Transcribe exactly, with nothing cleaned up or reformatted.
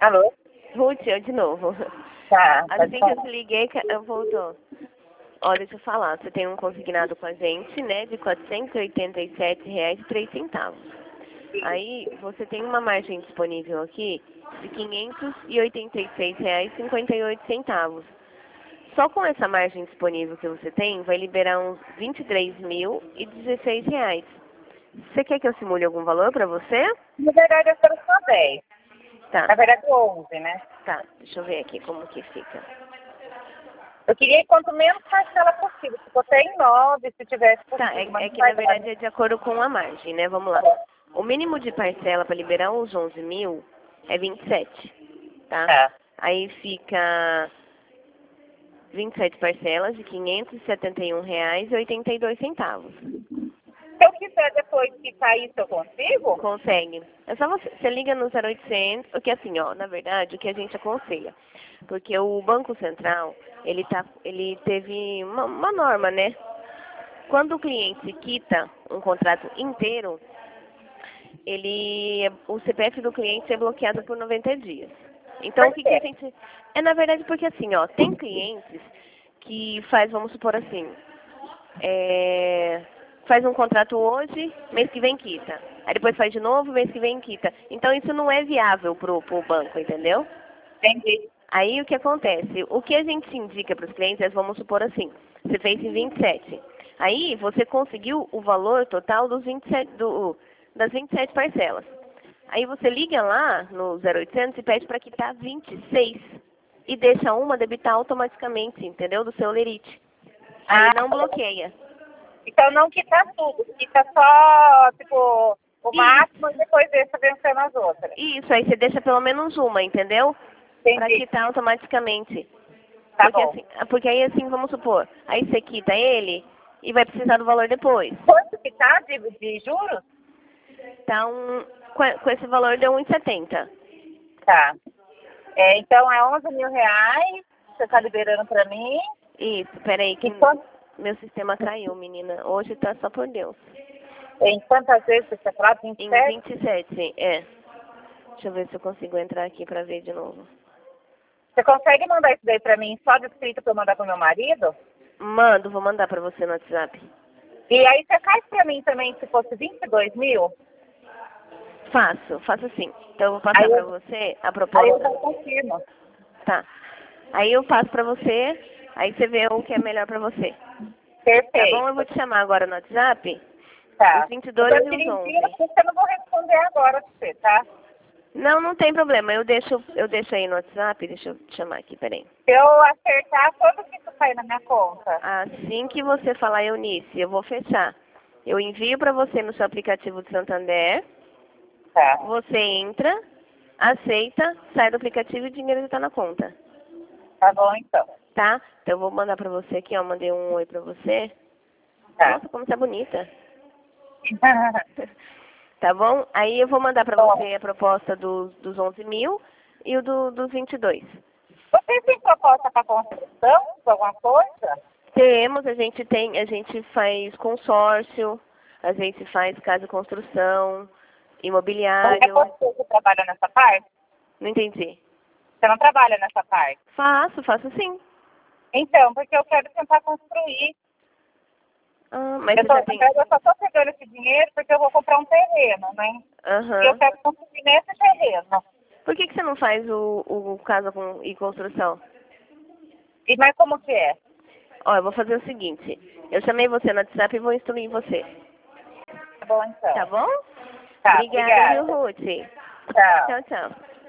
Alô? Ruth, eu de novo. Tá. Assim que eu te liguei, que- eu voltou. Ó, deixa eu falar. Você tem um consignado com a gente, né, de quatrocentos e oitenta e sete reais e três centavos. Aí, você tem uma margem disponível aqui de quinhentos e oitenta e seis reais e cinquenta e oito centavos. Só com essa margem disponível que você tem, vai liberar uns vinte e três mil e dezesseis reais. Você quer que eu simule algum valor pra você? Na verdade, eu quero só dez. Tá, Na verdade, onze, né? tá. Deixa eu ver aqui como que fica. Eu queria ir quanto menos parcela possível. Se fosse em nove, se tivesse possível. Tá, é, mas é não que vai na verdade é de acordo com a margem, né? Vamos lá. O mínimo de parcela para liberar os onze mil é vinte e sete, tá? Tá. Aí fica vinte e sete parcelas de quinhentos e setenta e um reais e oitenta e dois centavos. Se eu quiser depois que sair, se eu consigo? Consegue. É só você, você liga no zero oitocentos, porque assim, ó, na verdade, o que a gente aconselha, porque o Banco Central, ele tá, ele teve uma, uma norma, né? Quando o cliente quita um contrato inteiro, ele, o C P F do cliente é bloqueado por noventa dias. Então, o que, que a gente... É, na verdade, porque assim, ó, tem clientes que faz, vamos supor assim, é, faz um contrato hoje, mês que vem quita. Aí depois faz de novo, mês que vem quita. Então, isso não é viável pro, pro banco, entendeu? Entendi. Aí, o que acontece? O que a gente indica para os clientes é, vamos supor assim, você fez em vinte e sete. Aí, você conseguiu o valor total dos vinte e sete, do, das vinte e sete parcelas. Aí você liga lá no zero oitocentos e pede para quitar vinte e seis e deixa uma debitar automaticamente, entendeu? Do seu lerite. Aí Ah, não bloqueia. então não quitar tudo. Quita só, tipo, o Isso. máximo e depois deixa vencendo as outras. Isso, aí você deixa pelo menos uma, entendeu? Para Entendi. quitar automaticamente. Tá Porque, bom. assim, porque aí assim, vamos supor, aí você quita ele e vai precisar do valor depois. Quanto que tá de, de juros? Tá um, com com esse valor deu um e setenta. Tá. É, então é onze mil reais, você tá liberando pra mim. Isso, peraí que E quanto, meu sistema caiu, menina. Hoje tá só por Deus. em quantas vezes você falou? vinte e Em sete? vinte e sete, é. Deixa eu ver se eu consigo entrar aqui pra ver de novo. Você consegue mandar isso daí pra mim só de escrito pra eu mandar pro meu marido? Mando, vou mandar pra você no WhatsApp. E aí você faz pra mim também se fosse vinte e dois mil? Faço, faço sim. Então eu vou passar Aí pra eu, você a aí eu proposta. já confirmo. Tá. Aí eu passo pra você, aí você vê o que é melhor pra você. Tá bom? Eu vou Perfeito. te chamar agora no WhatsApp, os Tá. vinte e Eu dois tô e os dirigindo, onze. porque eu não vou responder agora pra você, tá? Não, não tem problema. Eu deixo, eu deixo aí no WhatsApp, deixa eu te chamar aqui, peraí. Se eu acertar, quanto que isso cai na minha conta? Assim que você falar Eunice, eu vou fechar. Eu envio pra você no seu aplicativo de Santander, Tá. você entra, aceita, sai do aplicativo e o dinheiro já tá na conta. Tá bom, então. Tá? Então eu vou mandar pra você aqui, ó. Mandei um oi pra você. Tá. Nossa, como tá bonita. Tá bom? Aí eu vou mandar pra Bom, você a proposta dos, dos onze mil e o do, dos vinte e dois. vocês têm proposta para construção, alguma coisa? Temos, a gente tem, a gente faz consórcio, a gente faz casa e construção, Não é imobiliário. você que trabalha nessa parte? Não entendi. Você não trabalha nessa parte? Faço, faço sim. Então, porque eu quero tentar construir. Ah, mas Eu, você tô, já na tem. verdade, eu só estou pegando esse dinheiro porque eu vou comprar um terreno, né? E eu Aham. quero construir nesse terreno. Por que, que você não faz o, o casa com, e construção? E, mas como que é? Ó, eu vou fazer o seguinte. Eu chamei você no WhatsApp e vou instruir você. Tá bom, então. Tá bom? Tá, Obrigada, viu, obrigada. Ruth? Tchau. Tchau, tchau.